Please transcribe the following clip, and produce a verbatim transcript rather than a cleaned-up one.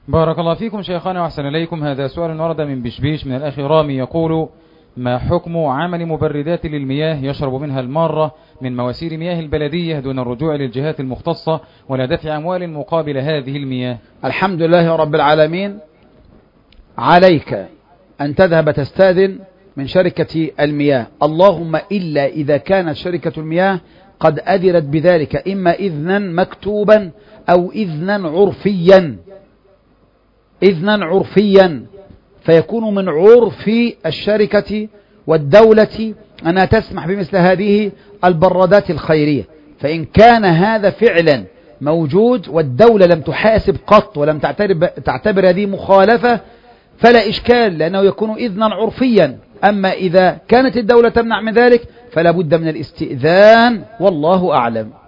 بارك الله فيكم شيخنا وأحسن إليكم. هذا سؤال ورد من بشبيش من الأخ رامي يقول: ما حكم عمل مبردات للمياه يشرب منها المارة من مواسير مياه البلدية دون الرجوع للجهات المختصة ولا دفع أموال مقابل هذه المياه؟ الحمد لله رب العالمين. عليك أن تذهب تستأذن من شركة المياه، اللهم إلا إذا كانت شركة المياه قد أذنت بذلك، إما إذنا مكتوبا أو إذنا عرفيا، إذنا عرفيا فيكون من عرف الشركة والدولة أنها تسمح بمثل هذه البرادات الخيرية. فإن كان هذا فعلا موجود والدولة لم تحاسب قط ولم تعتبر, تعتبر هذه مخالفة فلا إشكال، لأنه يكون إذنا عرفيا. أما إذا كانت الدولة تمنع من ذلك فلا بد من الاستئذان، والله أعلم.